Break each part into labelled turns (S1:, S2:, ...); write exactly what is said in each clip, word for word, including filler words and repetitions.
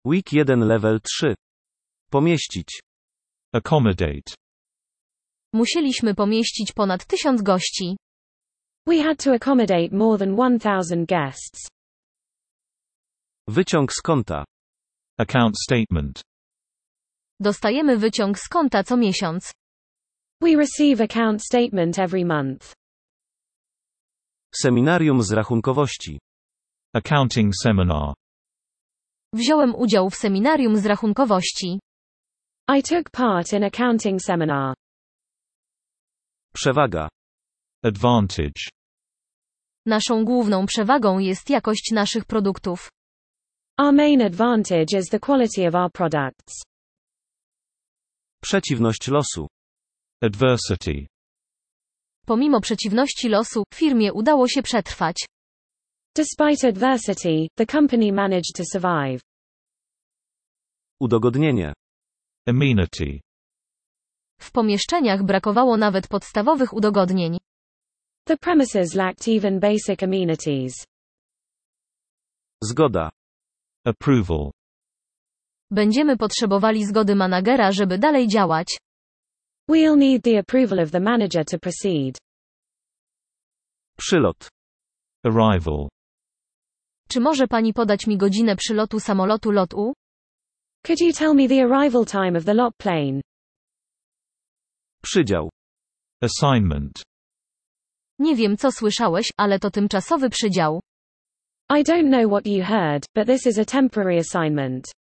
S1: Week jeden level trzy. Pomieścić.
S2: Accommodate.
S3: Musieliśmy pomieścić ponad tysiąc gości.
S4: We had to accommodate more than one thousand guests.
S1: Wyciąg z konta.
S2: Account statement.
S3: Dostajemy wyciąg z konta co miesiąc.
S4: We receive account statement every month.
S1: Seminarium z rachunkowości.
S2: Accounting seminar.
S3: Wziąłem udział w seminarium z rachunkowości.
S4: I took part in accounting seminar.
S1: Przewaga.
S2: Advantage.
S3: Naszą główną przewagą jest jakość naszych produktów.
S4: Our main advantage is the quality of our products.
S1: Przeciwność losu.
S2: Adversity.
S3: Pomimo przeciwności losu, firmie udało się przetrwać.
S4: Despite adversity, the company managed to survive.
S1: Udogodnienie.
S2: Amenity.
S3: W pomieszczeniach brakowało nawet podstawowych udogodnień.
S4: The premises lacked even basic amenities.
S1: Zgoda.
S2: Approval.
S3: Będziemy potrzebowali zgody managera, żeby dalej działać.
S4: We'll need the approval of the manager to proceed.
S1: Przylot.
S2: Arrival.
S3: Czy może pani podać mi godzinę przylotu samolotu L O T U?
S4: Could you tell me the arrival time of the L O T plane?
S1: Przydział.
S2: Assignment.
S3: Nie wiem co słyszałeś, ale to tymczasowy przydział.
S4: I don't know what you heard, but this is a temporary assignment.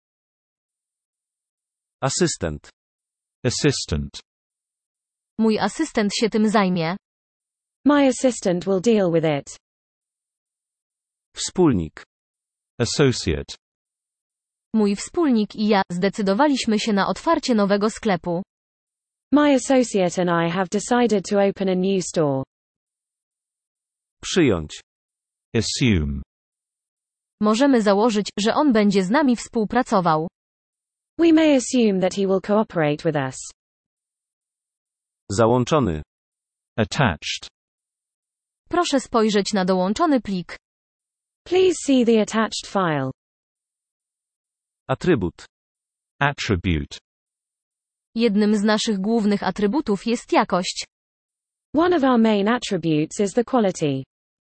S1: Asystent.
S2: Assistant.
S3: Mój asystent się tym zajmie.
S4: My assistant will deal with it.
S1: Wspólnik.
S2: Associate.
S3: Mój wspólnik i ja zdecydowaliśmy się na otwarcie nowego sklepu.
S4: My associate and I have decided to open a new store.
S1: Przyjąć.
S2: Assume.
S3: Możemy założyć, że on będzie z nami współpracował.
S4: We may assume that he will cooperate with us.
S1: Załączony.
S2: Attached.
S3: Proszę spojrzeć na dołączony plik.
S4: Please see the attached file.
S1: Atrybut.
S2: Attribute.
S3: Jednym z naszych głównych atrybutów jest jakość.
S4: One of our main attributes is the quality.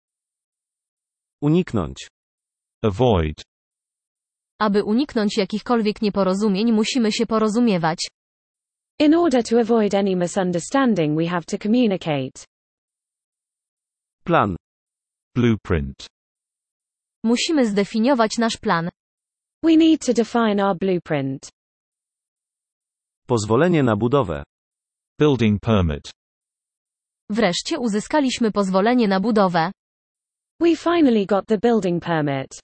S1: Uniknąć.
S2: Avoid.
S3: Aby uniknąć jakichkolwiek nieporozumień, musimy się porozumiewać.
S4: In order to avoid any misunderstanding, we have to communicate.
S1: Plan.
S2: Blueprint.
S3: Musimy zdefiniować nasz plan.
S4: We need to define our blueprint.
S1: Pozwolenie na budowę.
S2: Building permit.
S3: Wreszcie uzyskaliśmy pozwolenie na budowę.
S4: We finally got the building permit.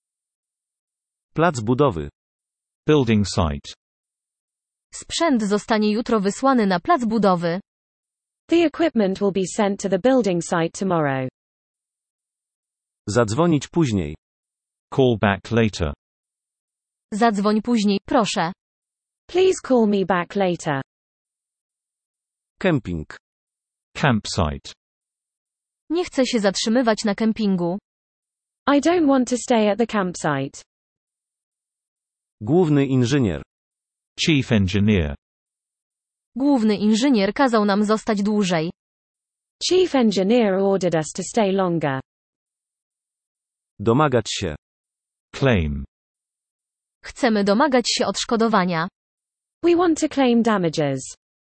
S1: Plac budowy.
S2: Building site.
S3: Sprzęt zostanie jutro wysłany na plac budowy.
S4: The equipment will be sent to the building site tomorrow.
S1: Zadzwonić później.
S2: Call back later.
S3: Zadzwoń później, proszę.
S4: Please call me back later.
S1: Kemping.
S2: Campsite.
S3: Nie chcę się zatrzymywać na kempingu.
S4: I don't want to stay at the campsite.
S1: Główny inżynier.
S2: Chief engineer.
S3: Główny inżynier kazał nam zostać dłużej.
S4: Chief engineer ordered us to stay longer.
S1: Domagać się.
S2: Claim.
S3: Chcemy domagać się odszkodowania.
S4: We want to claim damages.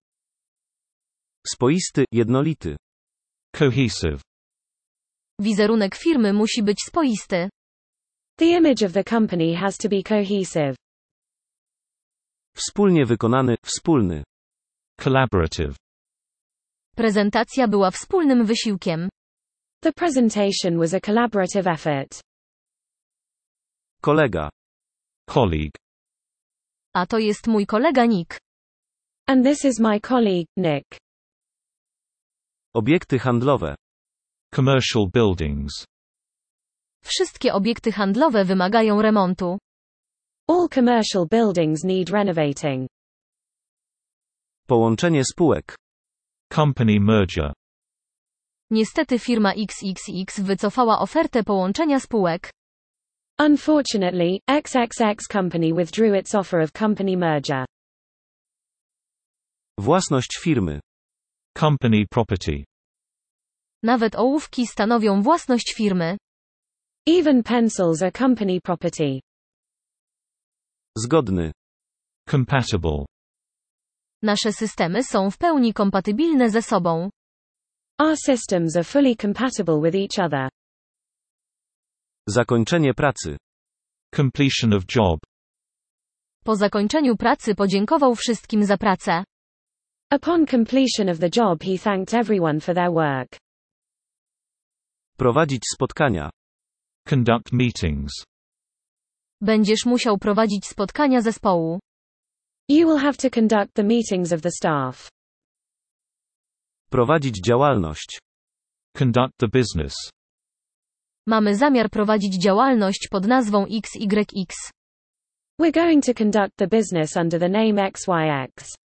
S1: Spoisty, jednolity.
S2: Cohesive.
S3: Wizerunek firmy musi być spoisty.
S4: The image of the company has to be cohesive.
S1: Wspólnie wykonany, wspólny.
S2: Collaborative.
S3: Prezentacja była wspólnym wysiłkiem.
S4: The presentation was a collaborative effort.
S1: Kolega.
S2: Colleague.
S3: A to jest mój kolega Nick.
S4: And this is my colleague, Nick.
S1: Obiekty handlowe.
S2: Commercial buildings.
S3: Wszystkie obiekty handlowe wymagają remontu.
S4: All commercial buildings need renovating.
S1: Połączenie spółek.
S2: Company merger.
S3: Niestety firma X X X wycofała ofertę połączenia spółek.
S4: Unfortunately, X X X company withdrew its offer of company merger.
S1: Własność firmy.
S2: Company property.
S3: Nawet ołówki stanowią własność firmy.
S4: Even pencils are company property.
S1: Zgodny.
S2: Compatible.
S3: Nasze systemy są w pełni kompatybilne ze sobą.
S4: Our systems are fully compatible with each other.
S1: Zakończenie pracy.
S2: Completion of job.
S3: Po zakończeniu pracy podziękował wszystkim za pracę.
S4: Upon completion of the job he thanked everyone for their work.
S1: Prowadzić spotkania.
S2: Conduct meetings.
S3: Będziesz musiał prowadzić spotkania zespołu.
S4: You will have to conduct the meetings of the staff.
S1: Prowadzić działalność.
S2: Conduct the business.
S3: Mamy zamiar prowadzić działalność pod nazwą X Y X.
S4: We're going to conduct the business under the name X Y X.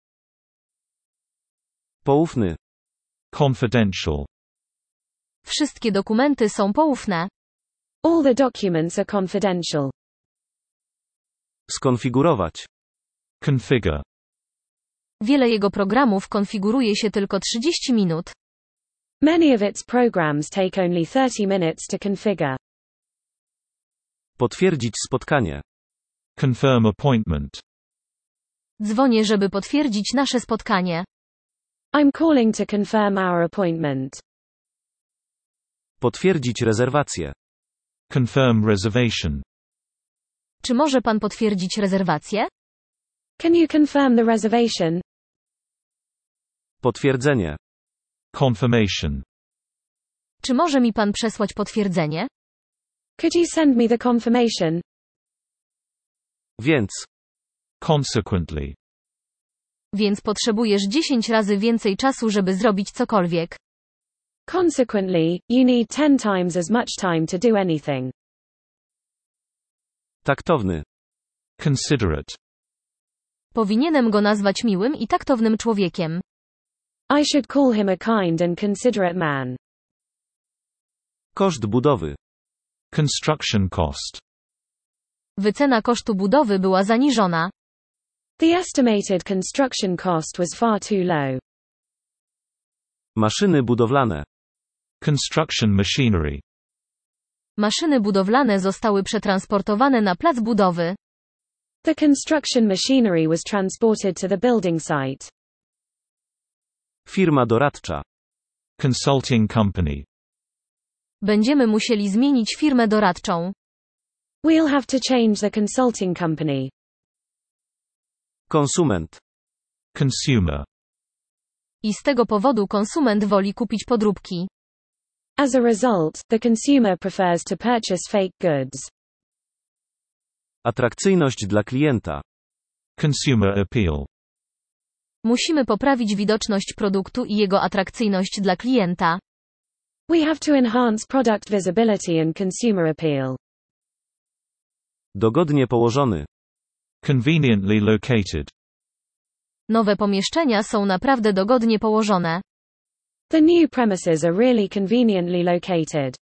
S1: Poufny.
S2: Confidential.
S3: Wszystkie dokumenty są poufne.
S4: All the documents are confidential.
S1: Skonfigurować.
S2: Configure.
S3: Wiele jego programów konfiguruje się tylko trzydzieści minut.
S4: Many of its programs take only thirty minutes to configure.
S1: Potwierdzić spotkanie.
S2: Confirm appointment.
S3: Dzwonię, żeby potwierdzić nasze spotkanie.
S4: I'm calling to confirm our appointment.
S1: Potwierdzić rezerwację.
S2: Confirm reservation.
S3: Czy może pan potwierdzić rezerwację?
S4: Can you confirm the reservation?
S1: Potwierdzenie.
S2: Confirmation.
S3: Czy może mi pan przesłać potwierdzenie?
S4: Could you send me the confirmation?
S1: Więc.
S2: Consequently.
S3: Więc potrzebujesz dziesięć razy więcej czasu, żeby zrobić cokolwiek.
S4: Consequently, you need ten times as much time to do anything.
S1: Taktowny.
S2: Considerate.
S3: Powinienem go nazwać miłym i taktownym człowiekiem.
S4: I should call him a kind and considerate man.
S1: Koszt budowy.
S2: Construction cost.
S3: Wycena kosztu budowy była zaniżona.
S4: The estimated construction cost was far too low.
S1: Maszyny budowlane.
S2: Construction machinery.
S3: Maszyny budowlane zostały przetransportowane na plac budowy.
S4: The construction machinery was transported to the building site.
S1: Firma doradcza.
S2: Consulting company.
S3: Będziemy musieli zmienić firmę doradczą.
S4: We'll have to change the consulting company.
S1: Konsument.
S2: Consumer.
S3: I z tego powodu konsument woli kupić podróbki.
S4: As a result, the consumer prefers to purchase fake goods.
S1: Atrakcyjność dla klienta.
S2: Consumer appeal.
S3: Musimy poprawić widoczność produktu i jego atrakcyjność dla klienta.
S4: We have to enhance product visibility and consumer appeal.
S1: Dogodnie położony.
S2: Conveniently located.
S3: Nowe pomieszczenia są naprawdę dogodnie położone.
S4: The new premises are really conveniently located.